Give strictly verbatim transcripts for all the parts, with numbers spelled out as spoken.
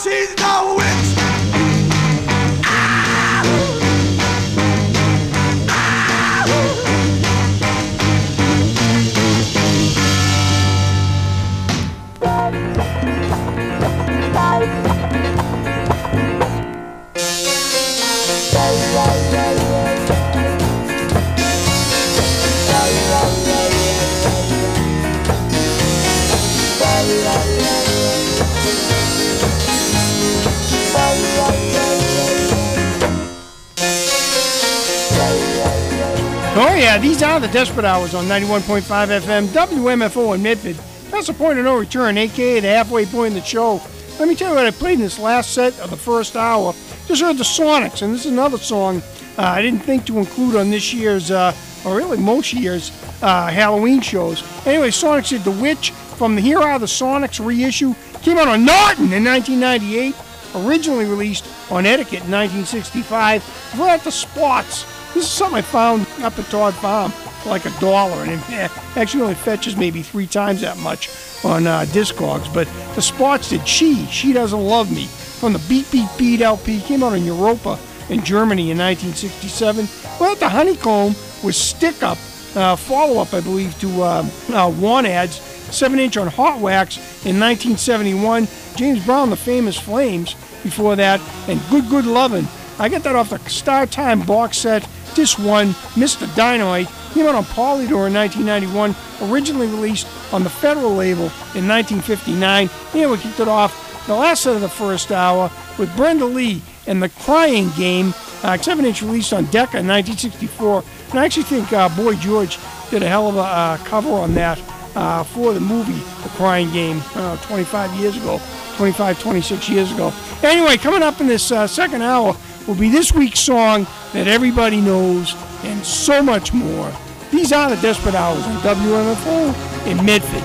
she's the witch. Oh yeah, these are the Desperate Hours on ninety-one point five F M, W M F O in Medford. That's the point of no return, a k a the halfway point in the show. Let me tell you what I played in this last set of the first hour. Just heard the Sonics, and this is another song uh, I didn't think to include on this year's, uh, or really most year's, uh, Halloween shows. Anyway, Sonics did The Witch from the Here Are the Sonics reissue. Came out on Norton in nineteen ninety-eight, originally released on Etiquette in nineteen sixty-five. Before that, The Spots. This is something I found up at Todd Farm for like a dollar, and it actually only fetches maybe three times that much on uh, Discogs. But The Spots did She, She Doesn't Love Me, from the Beat Beat Beat L P. Came out in Europa in Germany in nineteen sixty-seven. Well, at the Honeycomb was Stick Up, uh, follow-up, I believe, to uh, uh, Want Ads, seven inch on Hot Wax in nineteen seventy-one. James Brown, The Famous Flames, before that, and Good Good Lovin'. I got that off the Star Time box set. This one, Mister Dynamite, came out on Polydor in nineteen ninety-one, originally released on the Federal label in nineteen fifty-nine. And we kicked it off the last set of the first hour with Brenda Lee and The Crying Game, uh, seven inch released on Decca in nineteen sixty-four. And I actually think uh, Boy George did a hell of a uh, cover on that uh, for the movie The Crying Game uh, twenty-five years ago, twenty-five, twenty-six years ago. Anyway, coming up in this uh, second hour will be this week's song that everybody knows and so much more. These are the Desperate Hours on W M F O in Medford.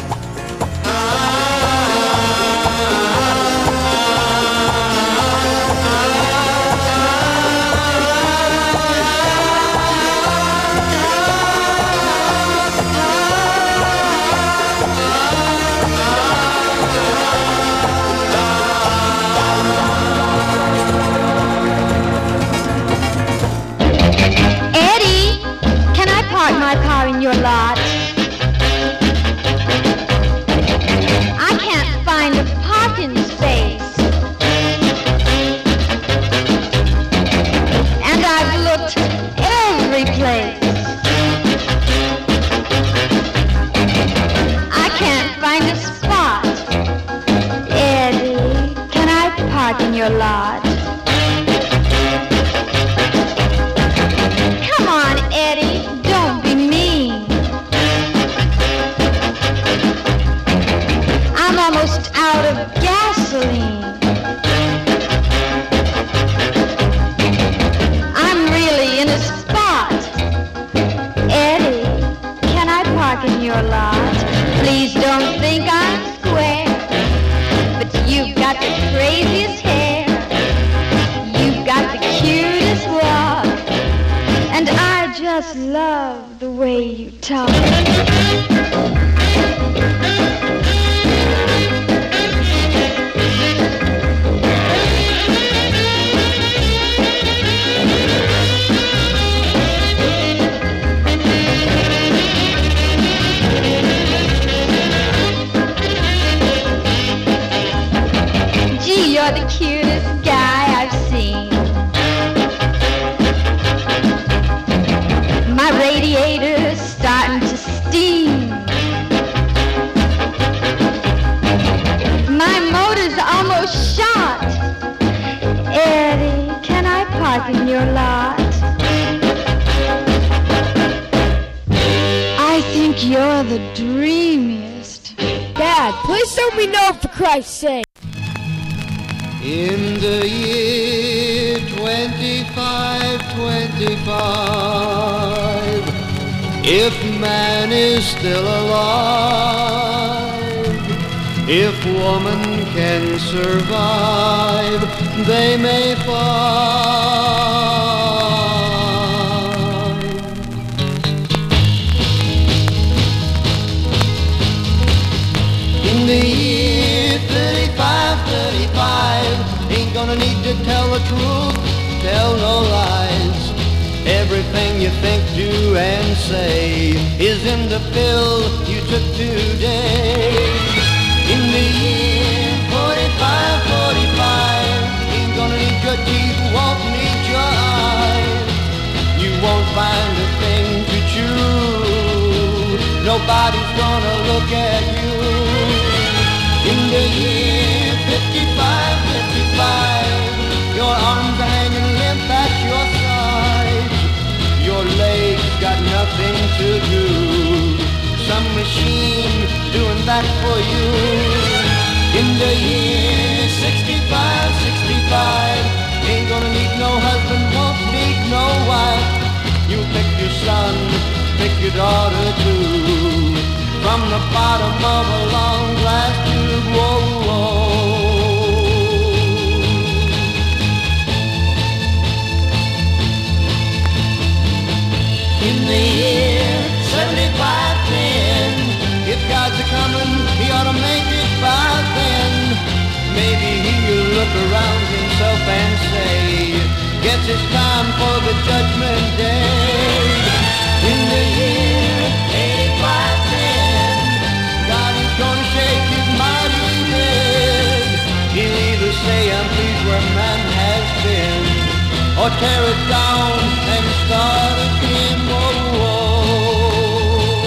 My car in your lot. I can't find a parking space, and I've looked every place. I can't find a spot. Eddie, can I park in your lot? Come on, Eddie. Don't be mean. I'm almost out of gasoline. I'm really in a spot. Eddie, can I park in your lot? Please don't think I'm square, but you've got the craziest hair. You've got the cutest walk, and I just love the way you talk. Gee, you're the cutest guy I've seen. My radiator's starting to steam. My motor's almost shot. Eddie, can I park in your lot? I think you're the dreamiest. Dad, please tell me no, for Christ's sake. In the year twenty-five twenty-five, if man is still alive, if woman can survive, they may find. In the year thirty-five thirty-five, need to tell the truth, tell no lies. Everything you think, do, and say is in the pill you took today. In the year forty-five, forty-five, ain't gonna need your teeth, won't need your eyes. You won't find a thing to chew, nobody's gonna look at you. In the year fifty-five, fifty-five, your arms are hanging limp at your sides. Your legs got nothing to do, some machine doing that for you. In the year sixty-five, sixty-five, ain't gonna need no husband, won't need no wife. You pick your son, pick your daughter too, from the bottom of a long glass tube. Whoa, whoa. In the year seventy-five, ten, if God's a-comin', he ought to make it by then. Maybe he'll look around himself and say, guess it's time for the judgment day. In the year eighty-five, ten, God is gonna shake his mighty head. He'll either say, I'm pleased where man has been, or tear it down and start again. Whoa, whoa.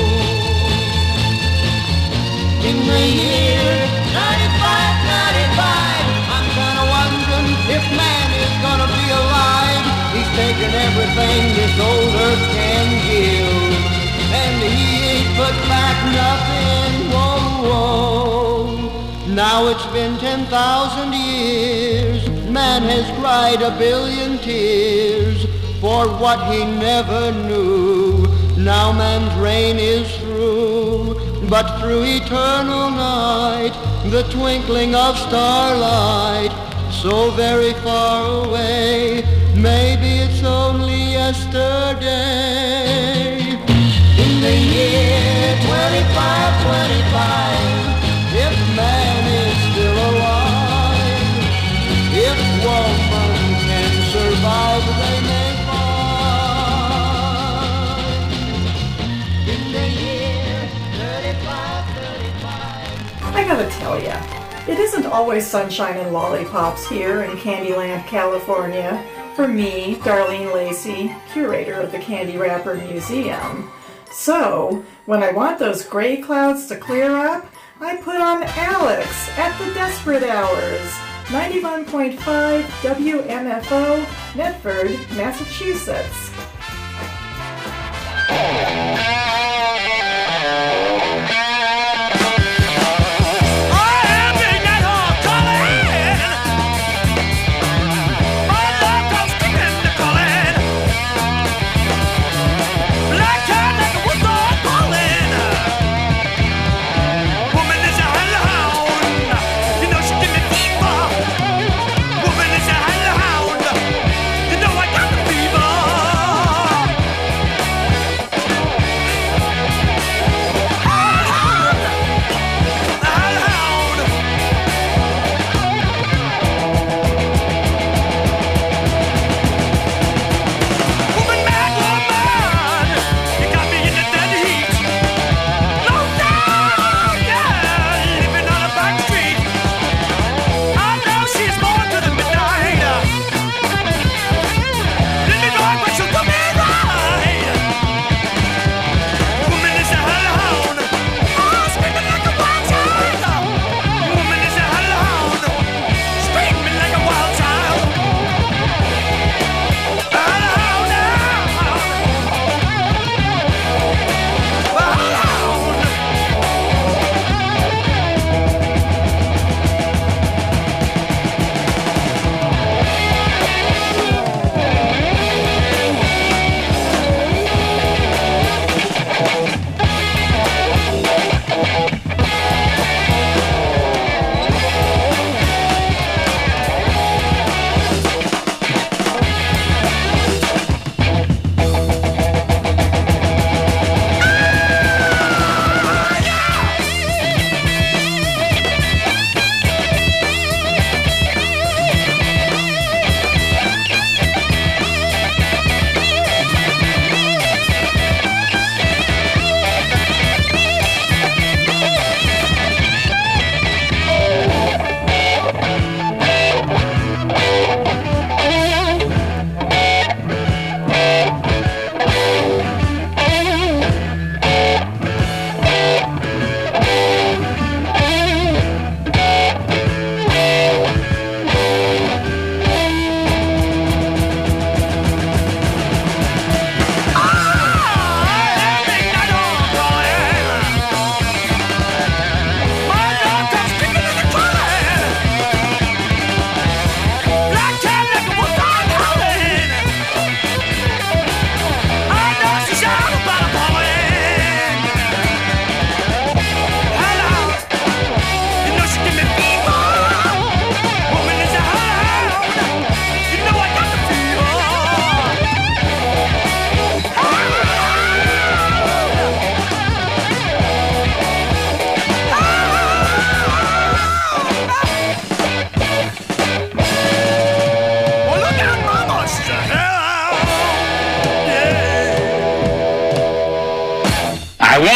In the year ninety-five, ninety-five, I'm kinda wondering if man is gonna be alive. He's taken everything this old earth can give, and he ain't put back nothing. Whoa, whoa. Now it's been ten thousand years, man has cried a billion tears for what he never knew. Now man's reign is through, but through eternal night, the twinkling of starlight, so very far away, maybe it's only yesterday. In the year twenty-five, twenty-five, if man is still alive, if woman can survive, they may find. In the year thirty-five, thirty-five. I gotta tell ya, it isn't always sunshine and lollipops here in Candyland, California, for me, Darlene Lacey, curator of the Candy Wrapper Museum. So, when I want those gray clouds to clear up, I put on Alex at the Desperate Hours, ninety-one point five W M F O, Medford, Massachusetts. Woman is a hellhound, you know I got the fever.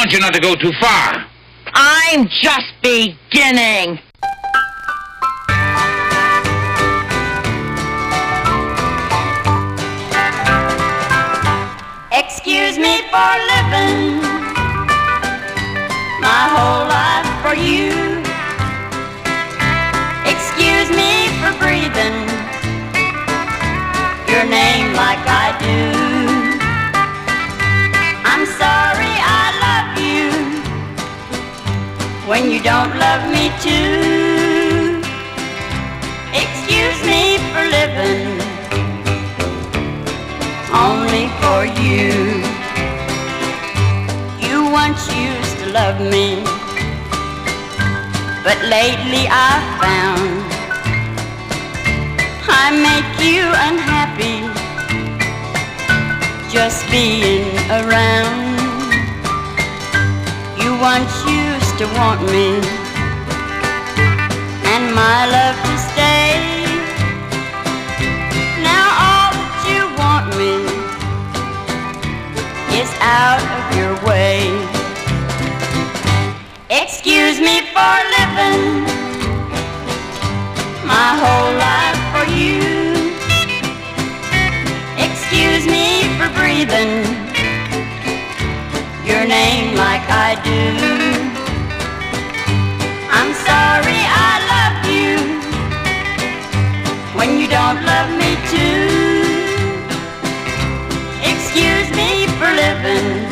want you not to go too far. I'm just beginning. Excuse me for living my whole life for you. Excuse me for breathing your name like I do. I'm sorry I love you when you don't love me too. Excuse me for living only for you. You once used to love me, but lately I found I make you unhappy just being around. You once used to want me and my love to stay. Now all that you want me is out of your way. Excuse me for living my whole life for you. Excuse me for breathing your name like I do. I'm sorry I love you when you don't love me too. Excuse me for living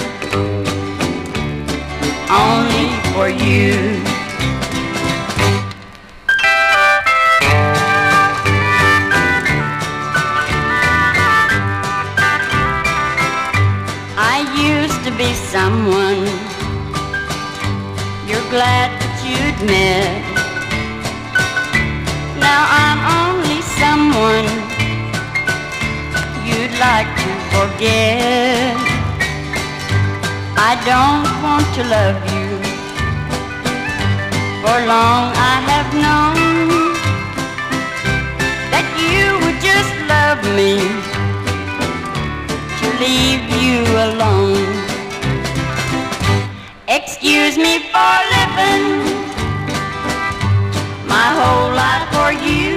only for you. I used to be someone you're glad that you'd met. Now I'm only someone you'd like to forget. I don't want to love you. For long I have known that you would just love me to leave you alone. Excuse me for living my whole life for you.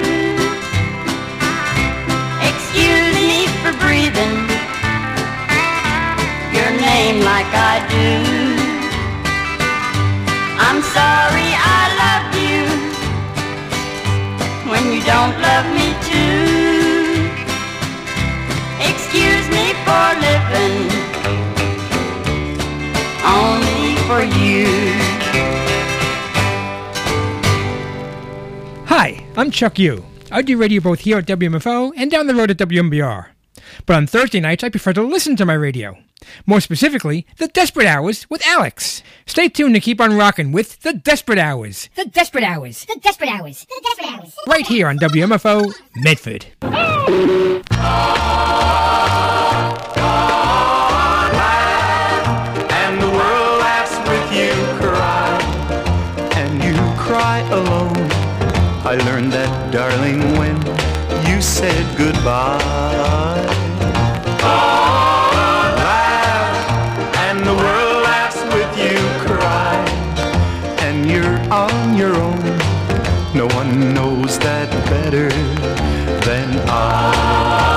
Excuse me for breathing your name like I do. I'm sorry I love you when you don't love me too. Excuse me for living only for you. Hi, I'm Chuck Yu. I do radio both here at W M F O and down the road at W M B R. But on Thursday nights, I prefer to listen to my radio. More specifically, The Desperate Hours with Alex. Stay tuned to keep on rocking with The Desperate Hours. The Desperate Hours. The Desperate Hours. The Desperate Hours. Right here on W M F O, Medford. And the world laughs with you, cry, and you cry alone. I learned that, darling, when you said goodbye. Laugh, and the world laughs with you, cry, and you're on your own. No one knows that better than I.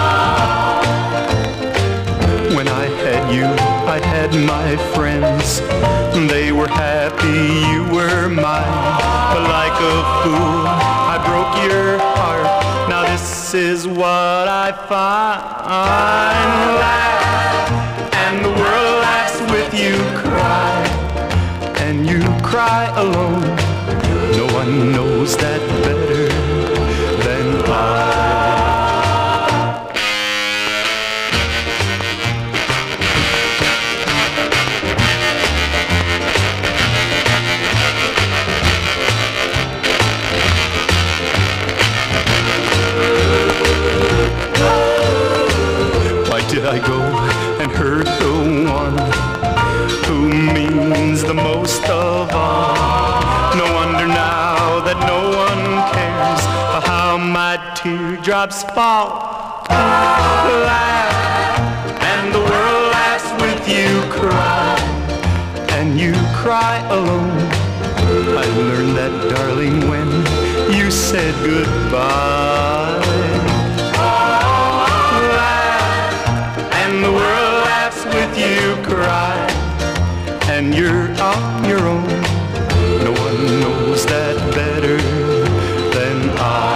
When I had you, I had my friends. They were happy, you were mine. But like a fool, I broke your heart. Now this is what I find. Laugh, and the world laughs with you, cry, and you cry alone. No one knows that better than I. Did I go and hurt the one who means the most of all? No wonder now that no one cares how my teardrops fall. Laugh, and the world laughs with you, cry, when you cry alone. I learned that, darling, when you said goodbye. Laugh, and the world laughs with you cry, and you're on your own. No one knows that better than I.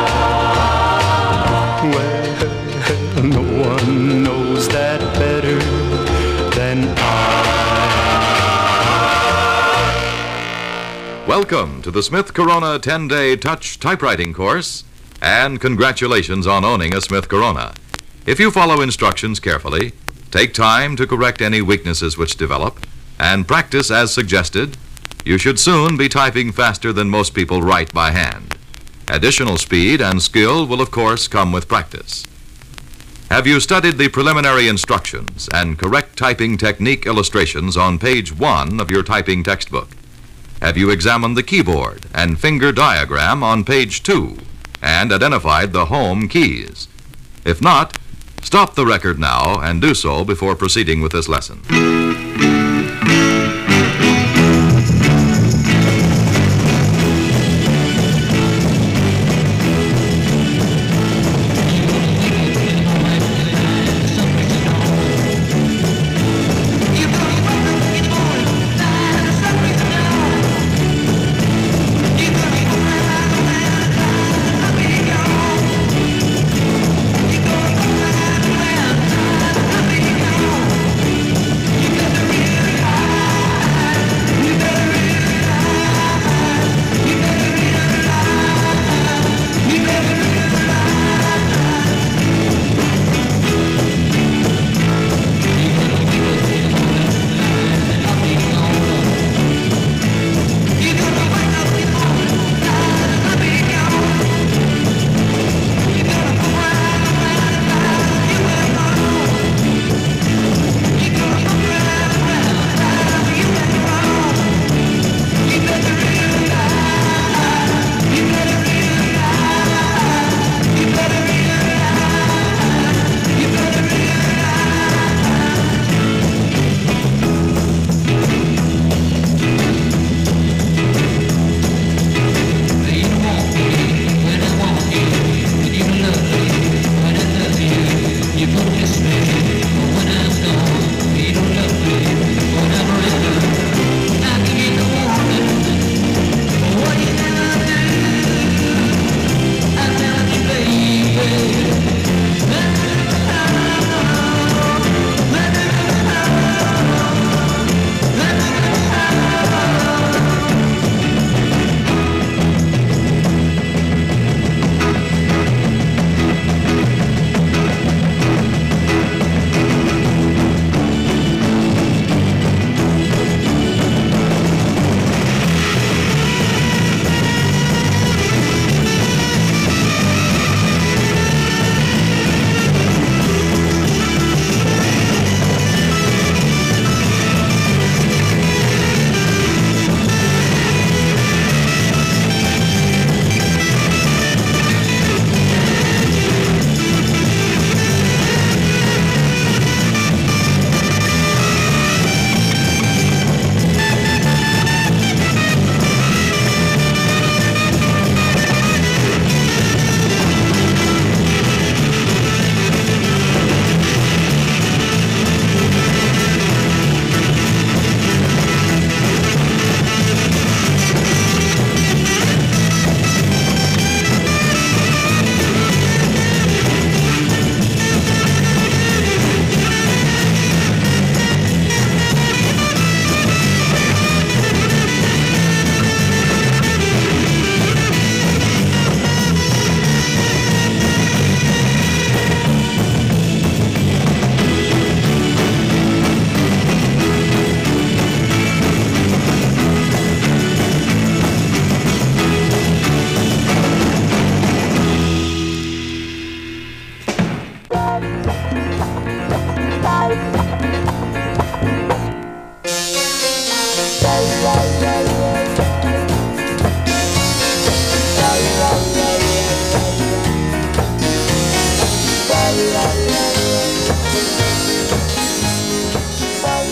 Well, no one knows that better than I. Welcome to the Smith Corona ten-day touch typewriting course, and congratulations on owning a Smith Corona. If you follow instructions carefully, take time to correct any weaknesses which develop, and practice as suggested, you should soon be typing faster than most people write by hand. Additional speed and skill will of course come with practice. Have you studied the preliminary instructions and correct typing technique illustrations on page one of your typing textbook? Have you examined the keyboard and finger diagram on page two and identified the home keys? If not, stop the record now and do so before proceeding with this lesson. You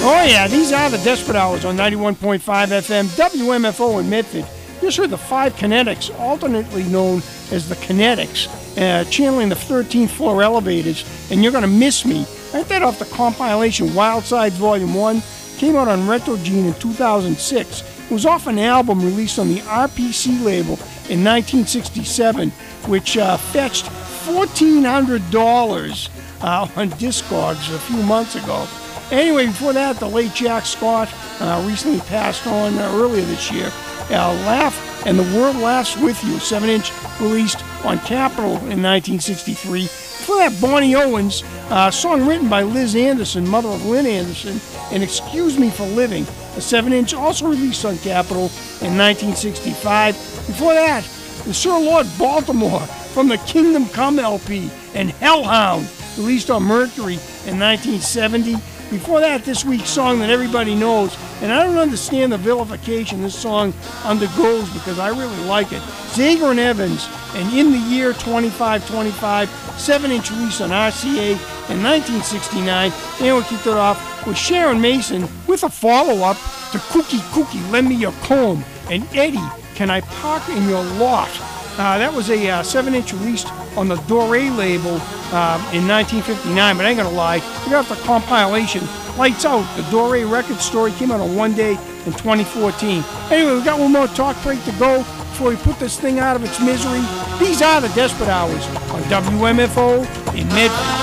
Oh yeah, these are the Desperate Hours on ninety-one point five F M, W M F O in Medford. You just heard the Five Kinetics, alternately known as the Kinetics, uh, channeling the thirteenth floor elevators, and You're Gonna Miss Me. I got that off the compilation Wild Sides Volume one, came out on Retrogene in two thousand six. It was off an album released on the R P C label in nineteen sixty-seven, which uh, fetched fourteen hundred dollars uh, on Discogs a few months ago. Anyway, before that, the late Jack Scott uh, recently passed on uh, earlier this year. Uh, Laugh and the World Laughs With You, seven inch released on Capitol in nineteen sixty-three. Before that, Bonnie Owens, a uh, song written by Liz Anderson, mother of Lynn Anderson, and Excuse Me for Living, a seven inch also released on Capitol in nineteen sixty-five. Before that, the Sir Lord Baltimore from the Kingdom Come L P and Hellhound, released on Mercury in nineteen seventy. Before that, this week's song that everybody knows, and I don't understand the vilification this song undergoes because I really like it. Zager and Evans, and In the Year twenty-five twenty-five, seven inch release on R C A in nineteen sixty-nine. And we kicked it off with Sharon Mason with a follow-up to Cookie Cookie, Lend Me Your Comb, and Eddie, Can I Park in Your Lot? Uh, that was a uh, seven inch released on the Doré label uh, in nineteen fifty-nine, but I ain't gonna lie, you got the compilation Lights Out. The Doré record story came out on one day in twenty fourteen. Anyway, we got one more talk break to go before we put this thing out of its misery. These are the Desperate Hours on W M F O in Medford.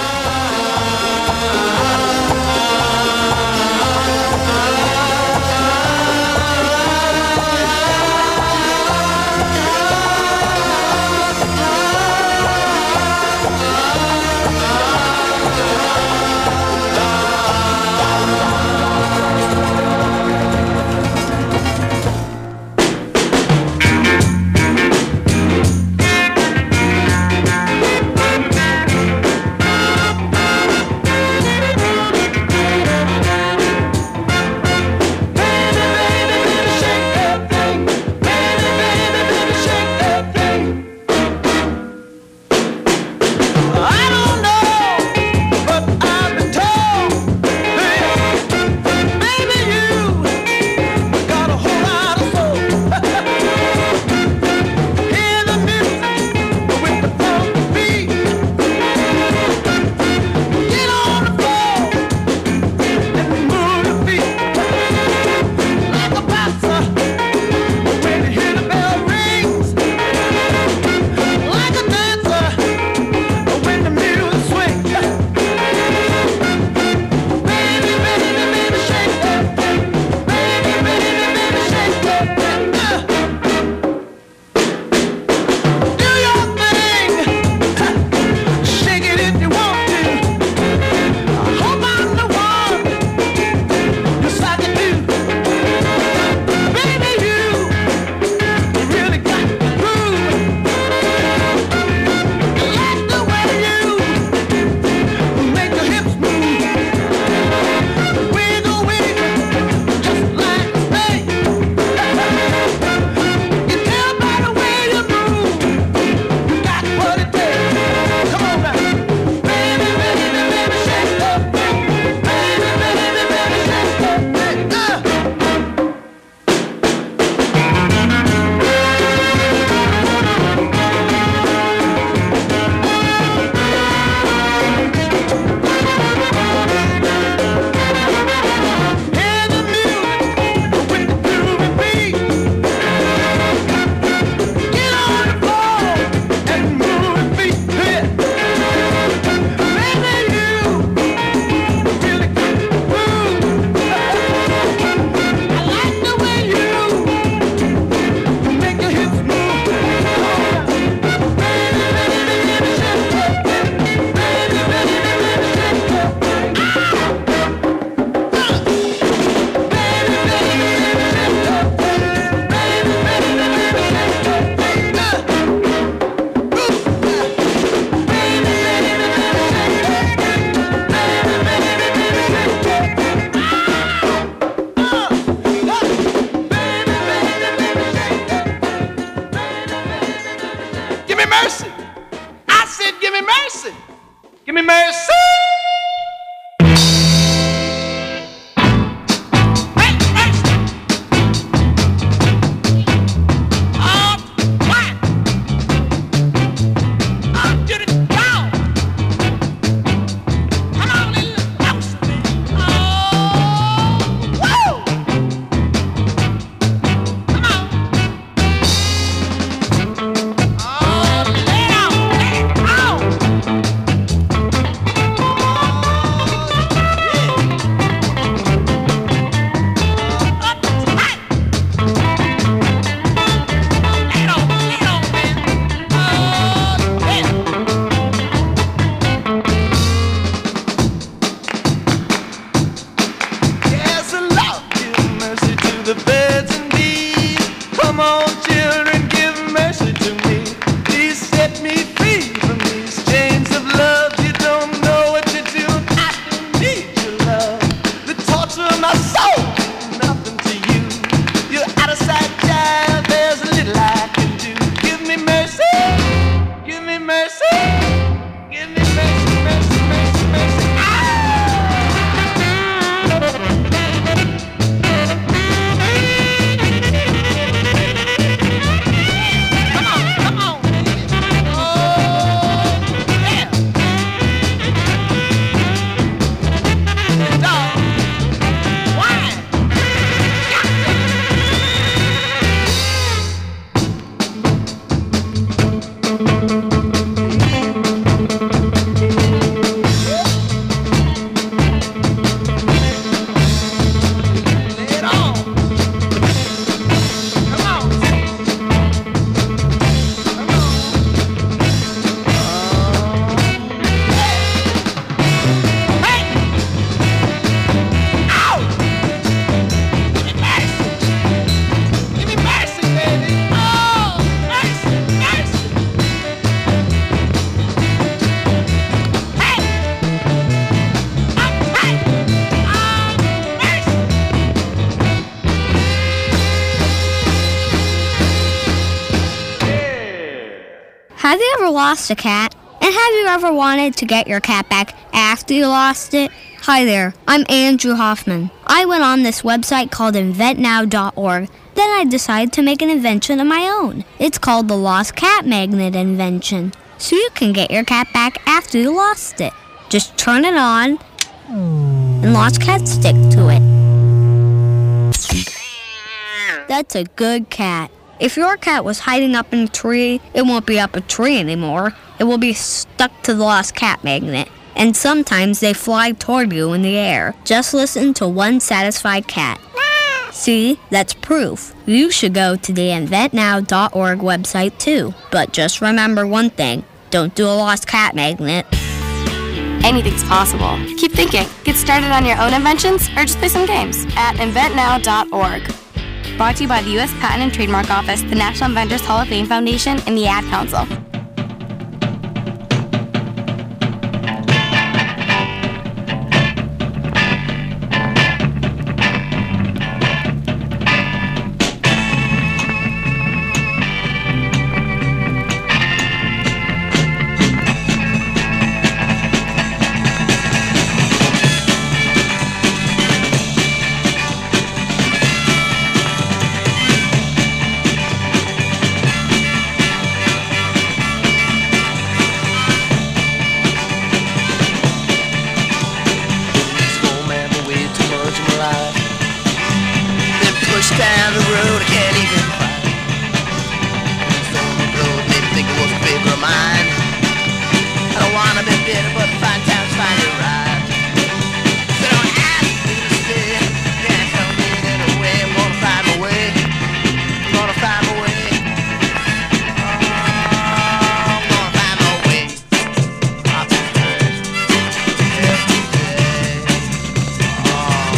Have you ever lost a cat? And have you ever wanted to get your cat back after you lost it? Hi there, I'm Andrew Hoffman. I went on this website called invent now dot org. Then I decided to make an invention of my own. It's called the Lost Cat Magnet Invention. So you can get your cat back after you lost it. Just turn it on, and lost cats stick to it. That's a good cat. If your cat was hiding up in a tree, it won't be up a tree anymore. It will be stuck to the lost cat magnet. And sometimes they fly toward you in the air. Just listen to one satisfied cat. See, that's proof. You should go to the invent now dot org website too. But just remember one thing. Don't do a lost cat magnet. Anything's possible. Keep thinking. Get started on your own inventions or just play some games at invent now dot org. Brought to you by the U S Patent and Trademark Office, the National Inventors Hall of Fame Foundation, and the Ad Council. Down the road, I can't even find. Stone the road, maybe think it was a favor of mine. I don't wanna be bitter, but find times find it right. So don't ask me to stay. Can't help me in any way. I'm gonna find my way. I'm gonna find my way. Oh, I'm gonna find my way. I'll be first every day. Oh.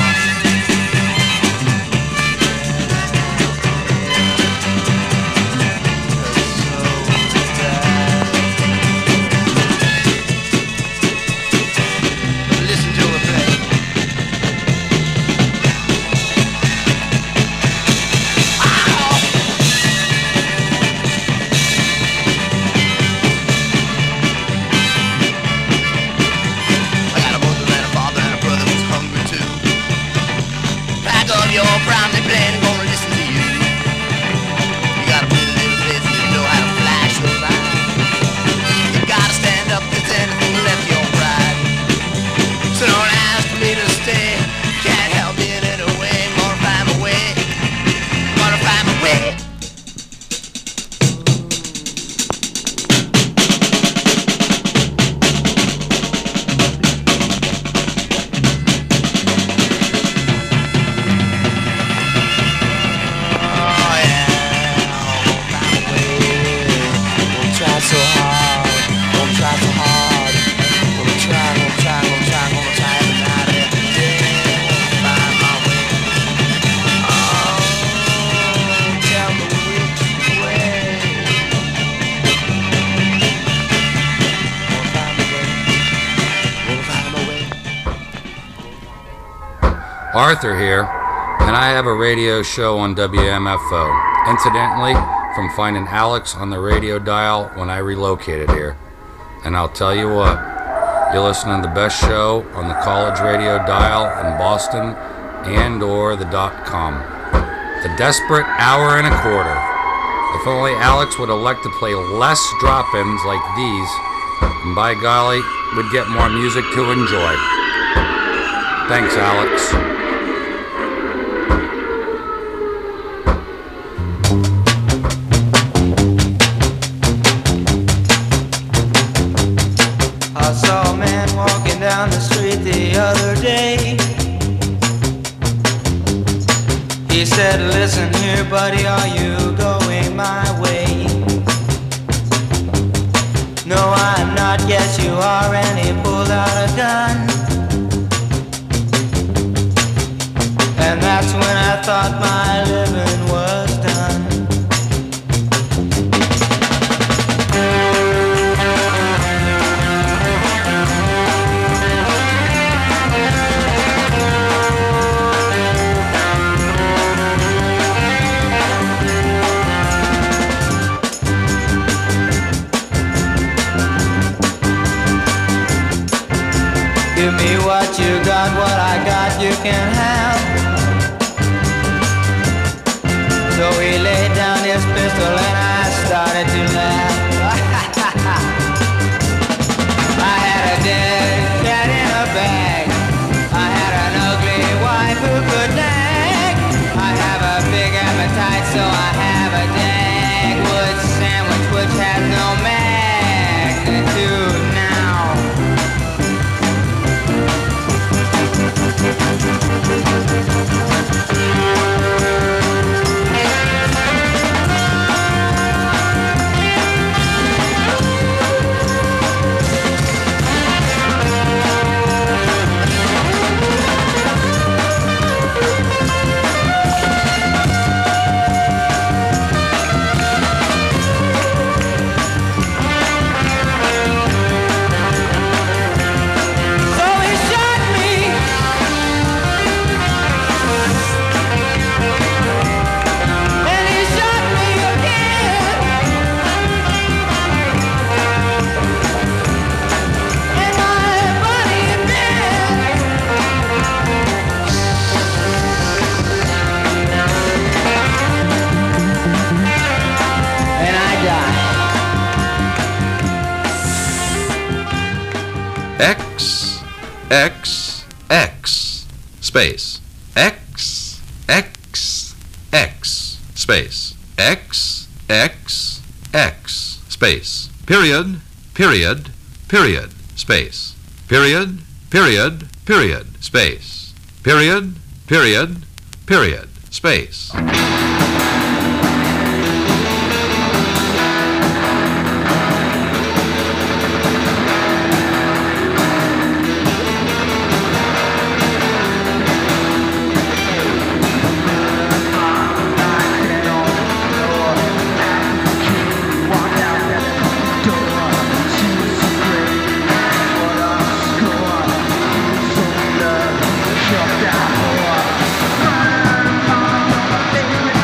Arthur here, and I have a radio show on W M F O. Incidentally, from finding Alex on the radio dial when I relocated here. And I'll tell you what, you're listening to the best show on the college radio dial in Boston and or the dot com. The Desperate Hour and a Quarter. If only Alex would elect to play less drop-ins like these, and by golly, we'd get more music to enjoy. Thanks, Alex. said, listen here, buddy, are you going my way? No, I'm not, yes you are, and he pulled out a gun. And that's when I thought my living was done. Give me what you got, what I got you can have. So he laid down his pistol and I started to laugh. I had a dead cat in a bag. I had an ugly wife who could nag. I have a big appetite, so I have a Dagwood sandwich which has no magnitude now. X, X, X, space, X, X, X, space, X, X, X, space, period, period, period, space, period, period, period, space, period, period, period, space. Shut down.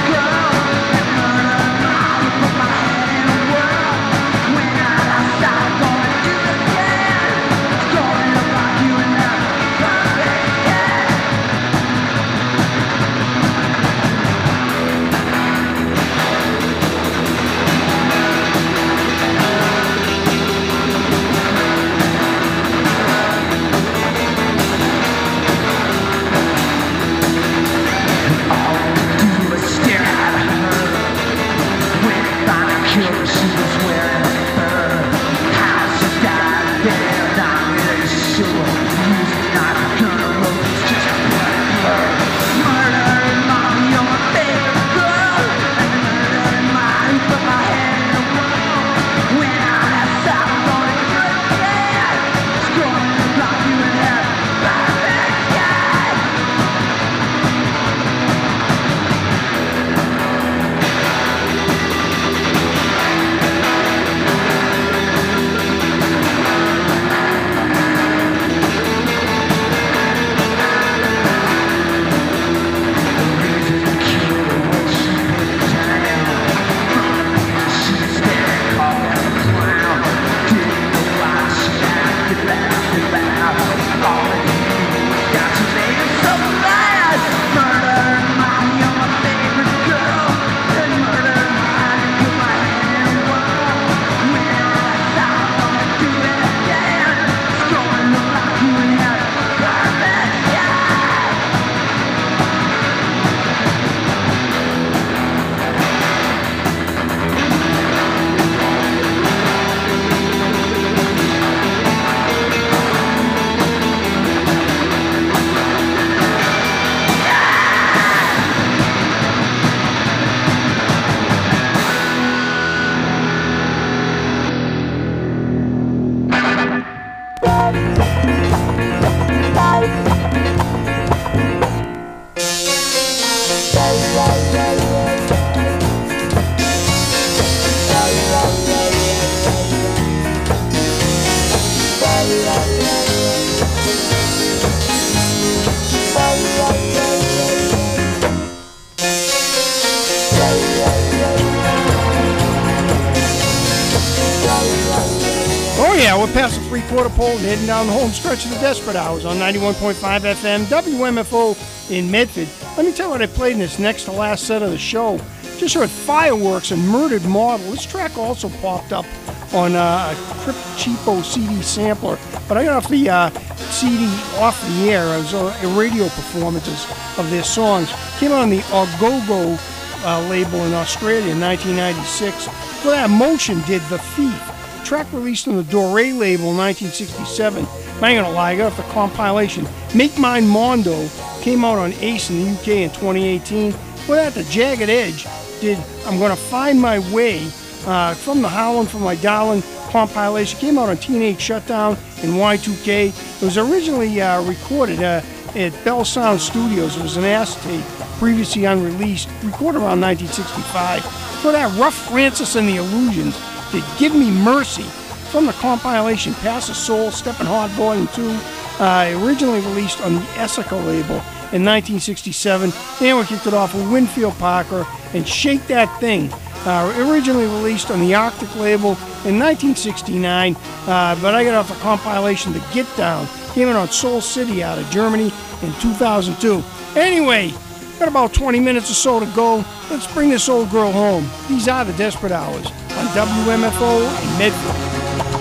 yeah, we're past the three-quarter pole and heading down the home stretch of the Desperate Hours on ninety-one point five F M, W M F O in Medford. Let me tell you what I played in this next to last set of the show. Just heard Fireworks and Murdered Model. This track also popped up on uh, a Trip Cheapo C D sampler, but I got off the uh, C D off the air. It was uh, radio performances of their songs. Came out on the Ogogo uh, label in Australia in nineteen ninety-six. For that, Motion did The Thief. Track released on the Dore label in nineteen sixty-seven. I ain't gonna lie, I got off the compilation. Make Mine Mondo came out on Ace in the U K in twenty eighteen. For that, the Jagged Edge did I'm Gonna Find My Way uh, from the Howlin' for My Darling compilation. Came out on Teenage Shutdown in Y two K. It was originally uh, recorded uh, at Bell Sound Studios. It was an acetate, previously unreleased, recorded around nineteen sixty-five. For that, Rough Francis and the Illusions did Give Me Mercy from the compilation Pass the Soul, Steppin' Hard Volume two, uh, originally released on the Essica label in nineteen sixty-seven. And we kicked it off with Winfield Parker and Shake That Thing, uh, originally released on the Arctic label in nineteen sixty-nine, uh, but I got off the compilation The Get Down, came in on Soul City out of Germany in two thousand two. Anyway, got about twenty minutes or so to go. Let's bring this old girl home. These are the Desperate Hours on W M F O in Medford.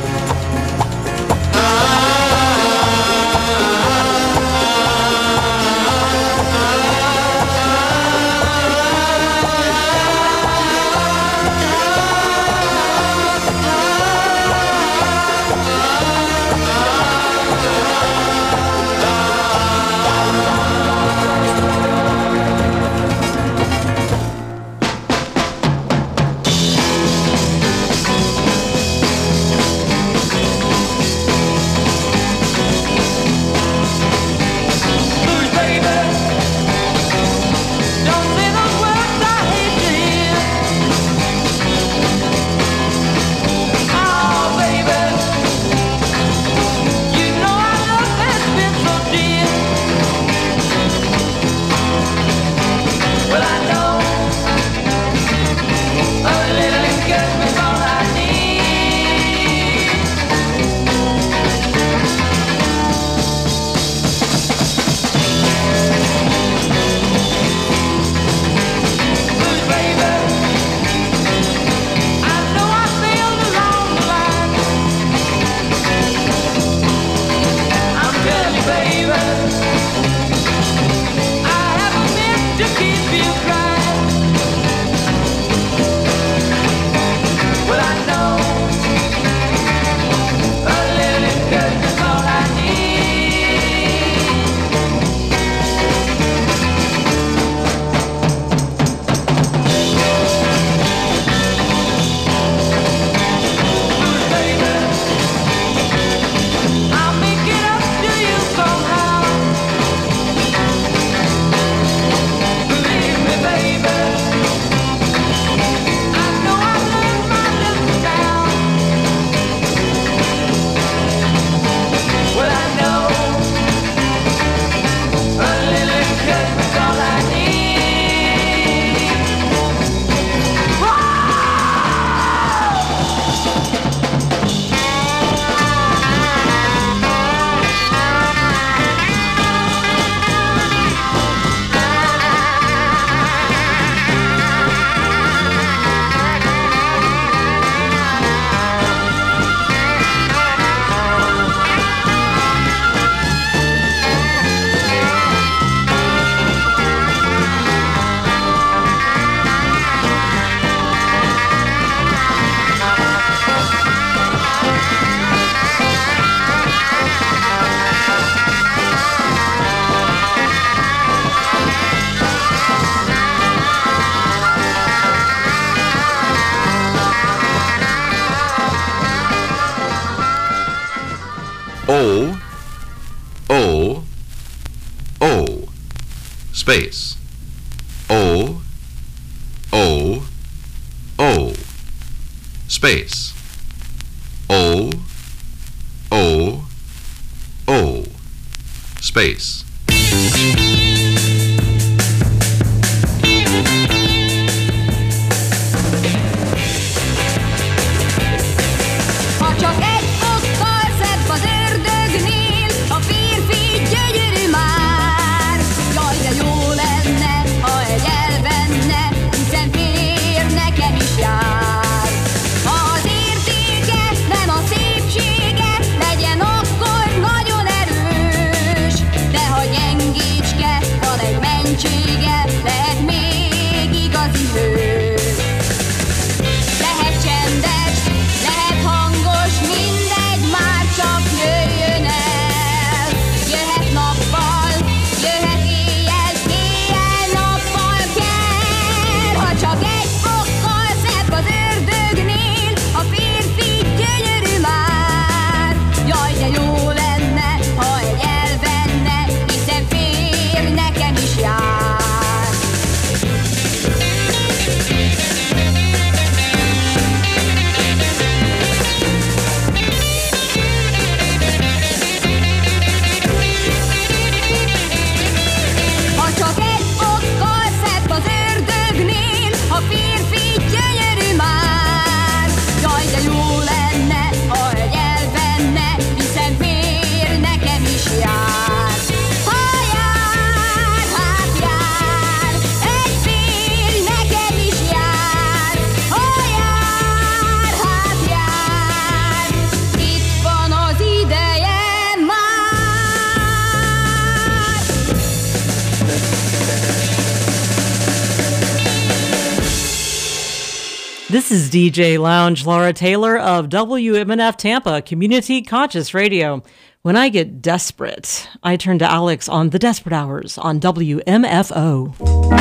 O, O, O, space. O, O, O, space. O, O, O, space. Put your head This is D J Lounge Laura Taylor of W M N F Tampa, Community Conscious Radio. When I get desperate, I turn to Alex on The Desperate Hours on W M F O.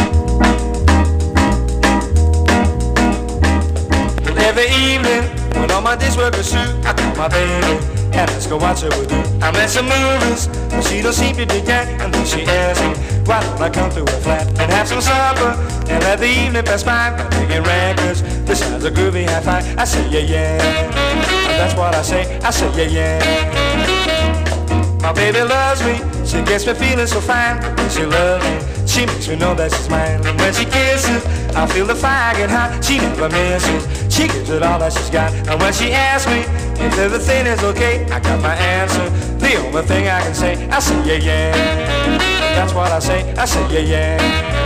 Every evening, when all my days work are through, I call my baby and let's go watch her with you. I'm at some movies, but she don't seem to dig that. And then she asks me, why don't I come to her flat and have some supper and let the evening pass by by digging records. This sounds a groovy high five. I say yeah yeah, and that's what I say. I say yeah yeah. My baby loves me, she gets me feeling so fine. When she loves me, she makes me know that she's mine. And when she kisses, I feel the fire get hot. She never misses, she gives it all that she's got. And when she asks me if everything is okay, I got my answer. The only thing I can say, I say yeah yeah. And that's what I say, I say yeah yeah.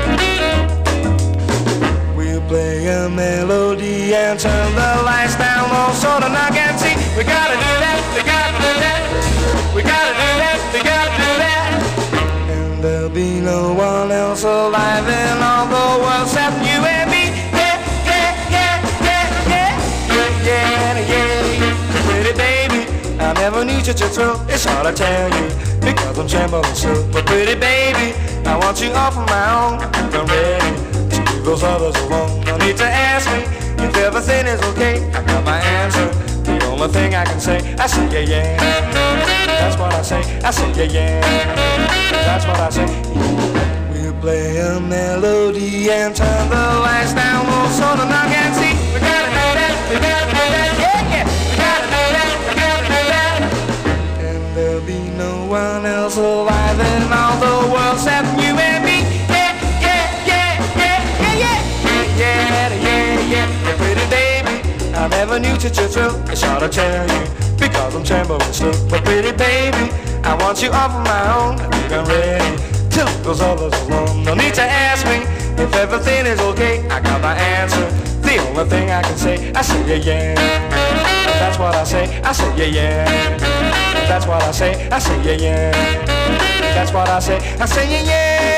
We'll play a melody and turn the lights down low so the knock and see. We gotta do that, we gotta do that. We gotta do that, we gotta do that. And there'll be no one else alive in all the world except you and me. Yeah, yeah, yeah, yeah, yeah, yeah, yeah. Pretty baby, I never knew such a thrill. It's hard to tell you because I'm trembling so. But pretty baby, I want you all for my own. I'm ready to leave those others alone. No need to ask me if everything is okay. I got my answer. The only thing I can say, I say yeah yeah. That's what I say, I say yeah yeah. That's what I say. We'll play a melody and turn the lights down low so the knock and see. We gotta do that, we gotta do that, yeah yeah. We gotta do that, we gotta do that. And there'll be no one else alive in all the world except you and me. Yeah yeah yeah yeah yeah yeah yeah yeah yeah. Pretty baby, I never knew such a thrill. It's hard to tell you because I'm trembling still. But pretty baby, I want you all for my own. I think I'm ready to leave those others alone. No need to ask me if everything is okay. I got my answer. The only thing I can say, I say yeah yeah. That's what I say, I say yeah yeah. That's what I say, I say yeah yeah. That's what I say, I say yeah yeah.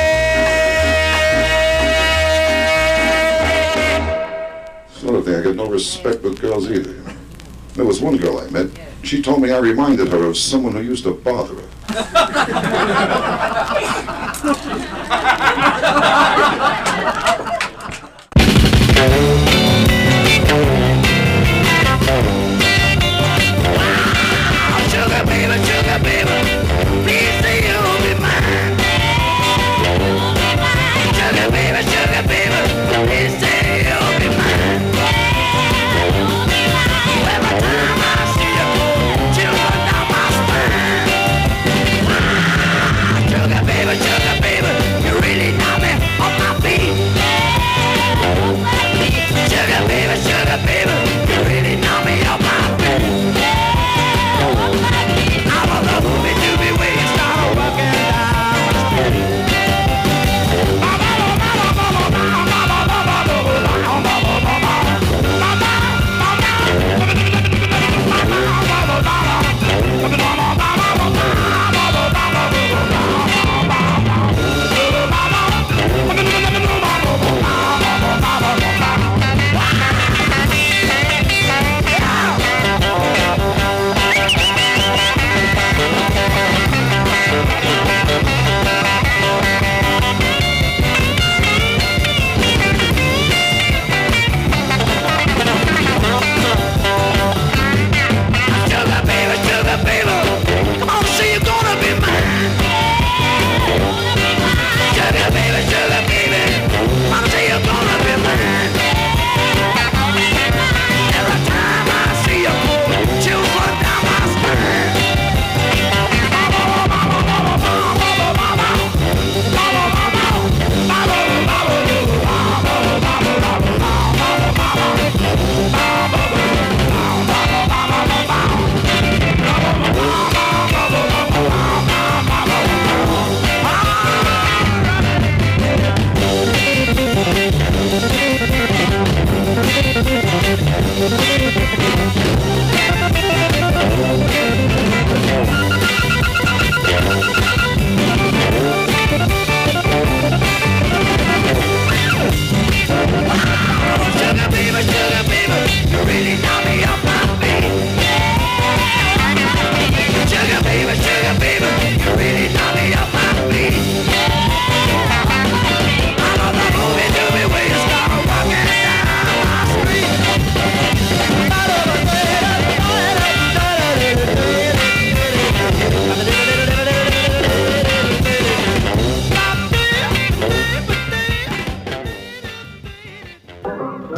Sort of thing, I get no respect with girls either, you know. There was one girl I met, she told me I reminded her of someone who used to bother her. Sugar baby, sugar baby, please say you'll be mine. Sugar baby, sugar baby, please say you'll be mine. Every time I see you, children down my spine. Sugar baby, sugar baby, you really knock me off my feet.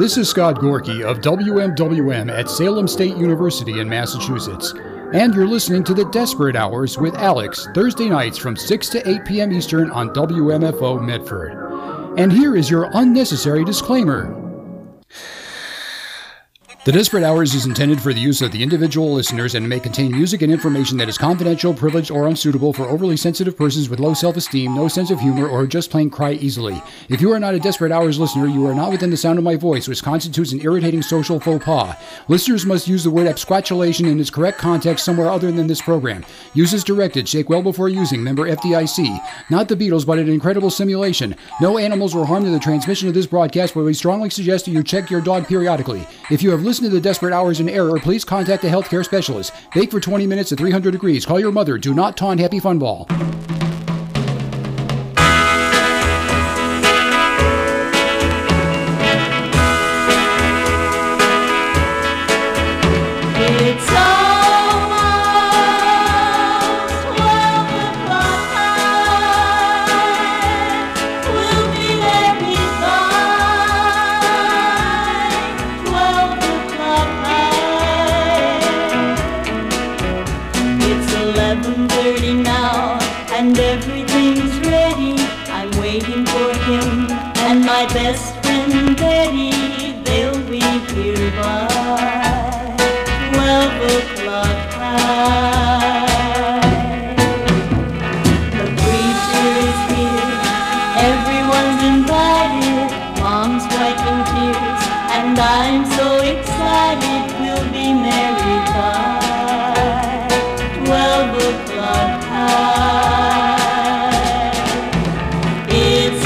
This is Scott Gorky of W M W M at Salem State University in Massachusetts. And you're listening to The Desperate Hours with Alex, Thursday nights from six to eight p.m. Eastern on W M F O Medford. And here is your unnecessary disclaimer. The Desperate Hours is intended for the use of the individual listeners and may contain music and information that is confidential, privileged, or unsuitable for overly sensitive persons with low self-esteem, no sense of humor, or just plain cry easily. If you are not a Desperate Hours listener, you are not within the sound of my voice, which constitutes an irritating social faux pas. Listeners must use the word absquatulation in its correct context somewhere other than this program. Use as directed. Shake well before using. Member F D I C. Not the Beatles, but an incredible simulation. No animals were harmed in the transmission of this broadcast, but we strongly suggest that you check your dog periodically. If you have listened to the Desperate Hours in error, please contact a healthcare specialist. Bake for twenty minutes at three hundred degrees. Call your mother. Do not taunt Happy Fun Ball. Best friend Betty, they'll be here by twelve o'clock high. The preacher is here, everyone's invited, Mom's wiping tears, and I'm so excited we'll be married by twelve o'clock high. It's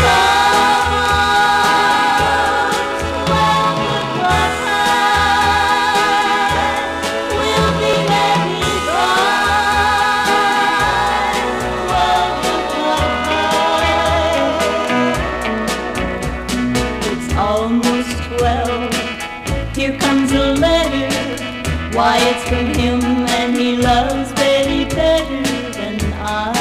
why, it's from him, and he loves Betty better than I.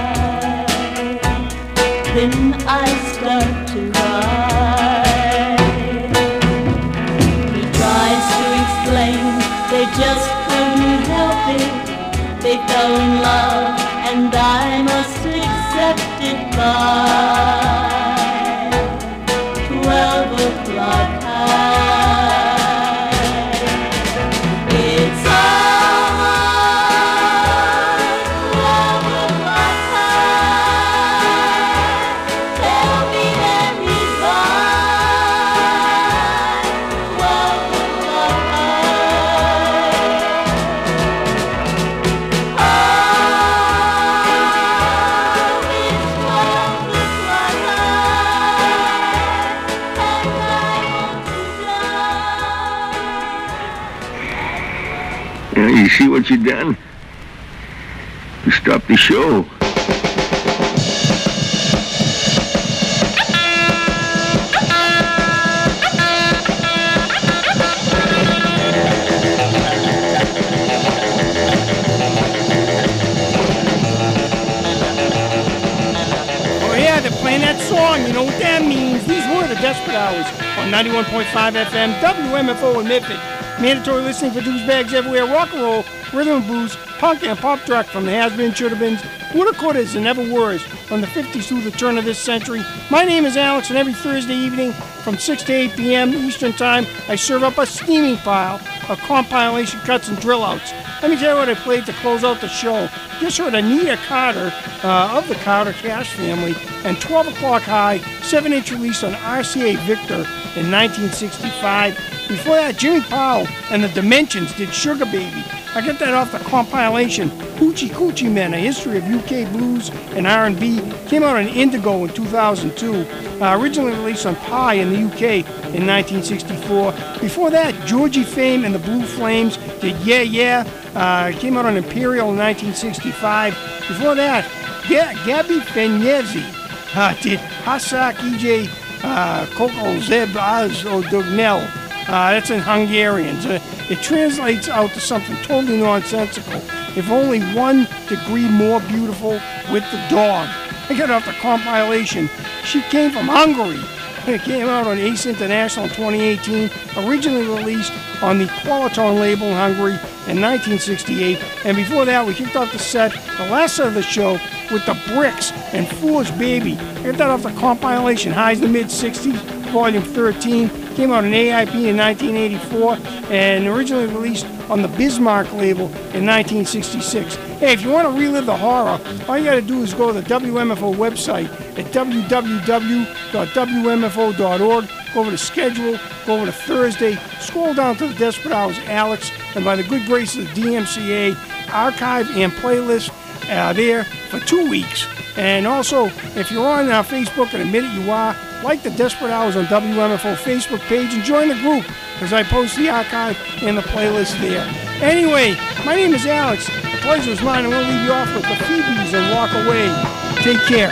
Then I start to cry. He tries to explain, they just couldn't help it. They fell in love, and I must accept it by twelve o'clock high. You see what you done? You stopped the show. Oh yeah, they're playing that song. You know what that means. These were the Desperate Hours on ninety-one point five F M, W M F O in Medford. Mandatory listening for douchebags everywhere, rock and roll, rhythm and blues, punk and pop rock from the has-been, should-have-beens, woulda-couldas, and never-weres from the fifties through the turn of this century. My name is Alex, and every Thursday evening from six to eight p.m. Eastern Time, I serve up a steaming pile of compilation cuts and drill-outs. Let me tell you what I played to close out the show. Just heard Anita Carter uh, of the Carter Cash family and twelve o'clock high, seven inch release on R C A Victor in nineteen sixty-five. Before that, Jimmy Powell and the Dimensions did Sugar Baby. I got that off the compilation Hoochie Coochie Men, A History of U K Blues and R and B. Came out on Indigo in two thousand two. Uh, originally released on Pie in the U K in nineteen sixty-four. Before that, Georgie Fame and the Blue Flames did Yeah Yeah. Uh, came out on Imperial in nineteen sixty-five. Before that, G- Gabby Fenyezi uh, did Hasak E J uh, Koko Zeb Az Odugnel. Uh, that's in Hungarian. Uh, it translates out to something totally nonsensical. If only one degree more beautiful with the dog. I got off the compilation. She came from Hungary. It came out on Ace International in twenty eighteen, originally released on the Qualiton label in Hungary in nineteen sixty-eight. And before that, we kicked off the set, the last set of the show, with the Bricks and Foolish Baby. Kicked that off the compilation Highs the Mid-sixties, Volume thirteen. Came out in A I P in nineteen eighty-four and originally released on the Bismarck label in nineteen sixty-six. Hey, if you want to relive the horror, all you got to do is go to the W M F O website at w w w dot w m f o dot org. Go over to schedule, go over to Thursday, scroll down to the Desperate Hours Alex, and by the good grace of the D M C A, archive and playlist uh, there for two weeks. And also, if you're on uh, Facebook, and admit it you are, like the Desperate Hours on W M F O Facebook page and join the group, because I post the archive and the playlist there. Anyway, my name is Alex. The pleasure is mine, and we'll leave you off with the Phoebes and Walk Away. Take care.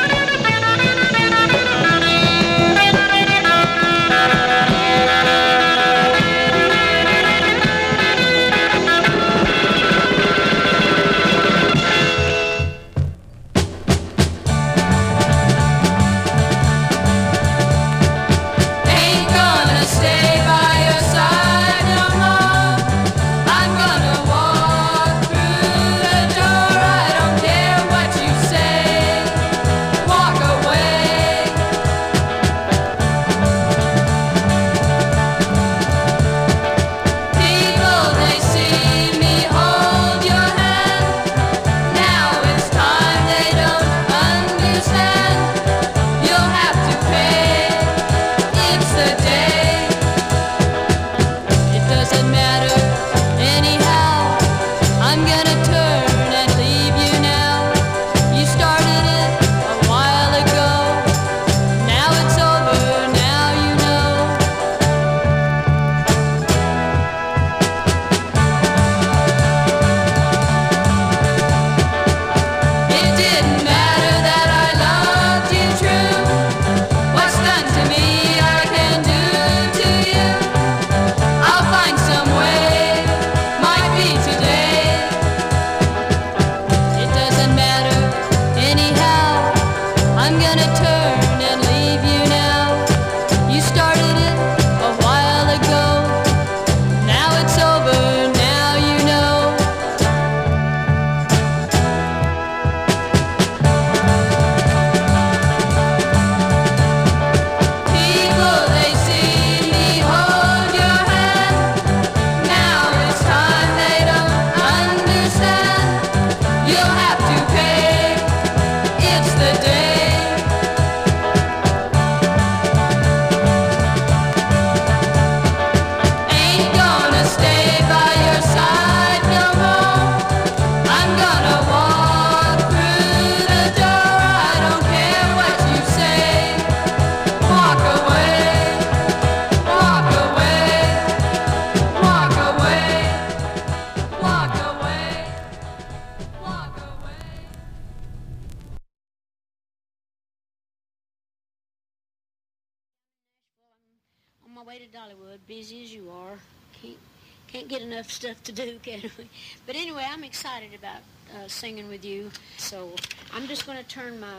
Busy as you are, can't can't get enough stuff to do, can we? But anyway, I'm excited about uh, singing with you. So I'm just going to turn my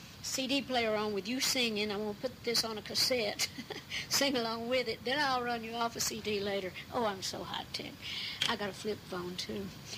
C D player on with you singing. I'm going to put this on a cassette, sing along with it. Then I'll run you off a C D later. Oh, I'm so high tech. I got a flip phone too.